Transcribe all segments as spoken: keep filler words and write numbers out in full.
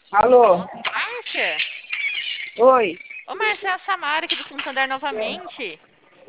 Alô? Márcia? Oi? Ô, Márcia, é a Samara aqui do Santander novamente.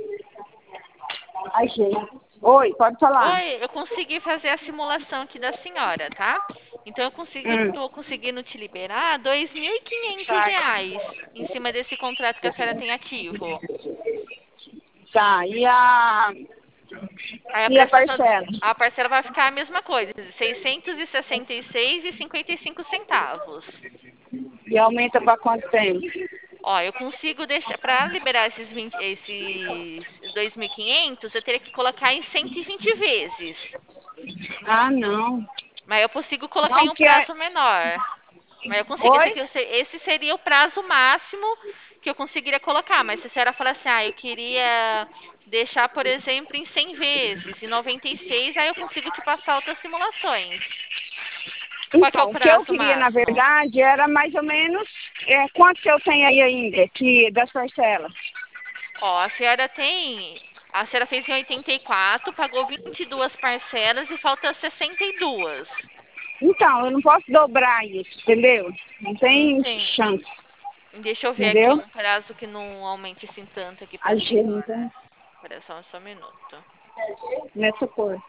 Ai, gente. Oi, pode falar. Oi, eu consegui fazer a simulação aqui da senhora, tá? Então eu consigo, Hum. tô conseguindo te liberar dois mil e quinhentos reais em cima desse contrato que a senhora tem ativo. Tá, e a, Aí a e a prestação, parcela? a parcela vai ficar a mesma coisa, seiscentos e sessenta e seis e cinquenta e cinco centavos. E aumenta para quanto tempo? Ó, eu consigo deixar para liberar esses vinte, esses dois mil e quinhentos, eu teria que colocar em cento e vinte vezes. Ah, não. Mas eu consigo colocar Não, em um que é... prazo menor. Mas eu consigo, esse, Oi? aqui, eu sei- esse seria o prazo máximo que eu conseguiria colocar. Mas se a senhora falar assim, ah, eu queria deixar, por exemplo, em cem vezes, em noventa e seis, aí eu consigo te passar outras simulações. Qual que é o Então, o que eu prazo queria, na máximo? verdade, era mais ou menos é, quanto que eu tenho aí ainda que, das parcelas. Ó, a senhora tem. A senhora fez em oitenta e quatro, pagou vinte e duas parcelas e falta sessenta e duas. Então, eu não posso dobrar isso, entendeu? Não tem Entendi. chance, Deixa eu ver aqui entendeu? um prazo que não aumente assim tanto aqui A pra senhora. gente, Espera só, só um minuto. nessa cor.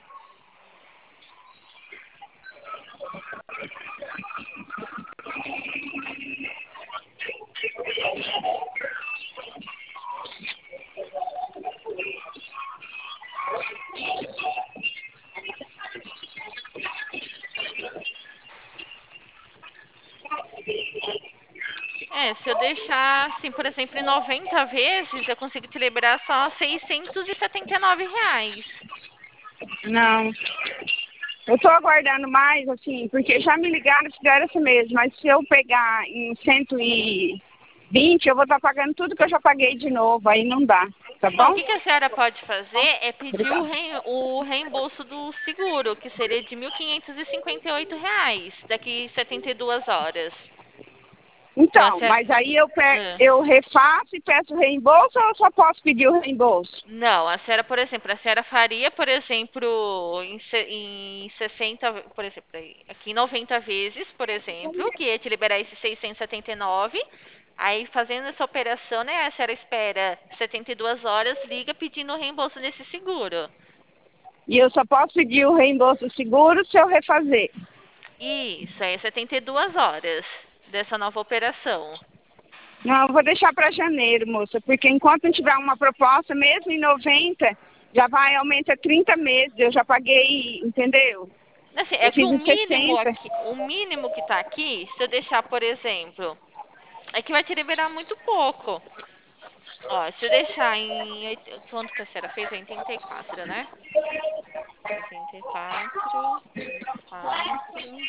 É, se eu deixar, assim, por exemplo, em noventa vezes, eu consigo te liberar só seiscentos e setenta e nove reais. Não. Eu estou aguardando mais, assim, porque já me ligaram e fizeram essa mesmo, mas se eu pegar em cento e vinte, eu vou estar pagando tudo que eu já paguei de novo, aí não dá, tá Bom, o bom? que que a senhora pode fazer é pedir o, Obrigada. rem- o reembolso do seguro, que seria de mil quinhentos e cinquenta e oito reais, daqui setenta e duas horas. Então, a Então, senhora... mas aí eu, pe... Ah. eu refaço e peço reembolso ou eu só posso pedir o reembolso? Não, a senhora, por exemplo, a senhora faria, por exemplo, em, se- em sessenta, por exemplo, aí, aqui em noventa vezes, por exemplo, que ia te liberar esses seiscentos e setenta e nove. Aí, fazendo essa operação, né, a senhora espera setenta e duas horas, liga pedindo o reembolso desse seguro. E eu só posso pedir o reembolso seguro se eu refazer. Isso, aí é setenta e duas horas dessa nova operação. Não, eu vou deixar para janeiro, moça, porque enquanto não tiver uma proposta, mesmo em noventa, já vai, aumenta trinta meses, eu já paguei, entendeu? Assim, é Eu que fiz o em mínimo sessenta. aqui, o mínimo que tá aqui, se eu deixar, por exemplo, é que vai te liberar muito pouco. Ó, se eu deixar em... oit- Quanto que a senhora fez? oitenta e quatro, né? oitenta e quatro vezes quatro,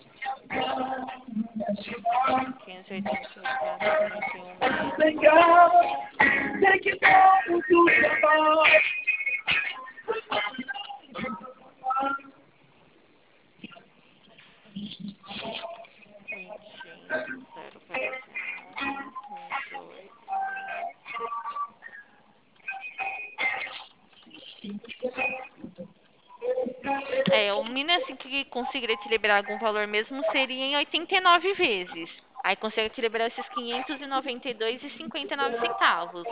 quinhentos e oitenta e quatro, trinta e um meses. Vinte, zero, quarenta e nove, dezoito. É, o mínimo assim que conseguiria te liberar algum valor mesmo seria em oitenta e nove vezes. Aí consegue te liberar esses quinhentos e noventa e dois e cinquenta e nove centavos.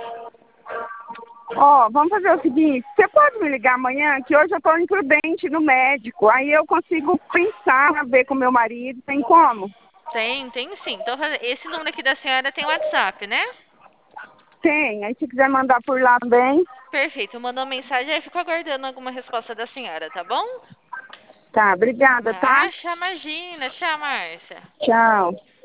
Ó, vamos fazer o seguinte, você pode me ligar amanhã, que hoje eu estou imprudente no médico, aí eu consigo pensar, ver com meu marido, tem como? Tem, tem sim. Então, esse número aqui da senhora tem WhatsApp, né? Tem, aí se quiser mandar por lá também, Perfeito. Mandou mensagem, aí fico aguardando alguma resposta da senhora, tá bom? tá, obrigada, tá? Ah, imagina. Tchau, Márcia. Tchau.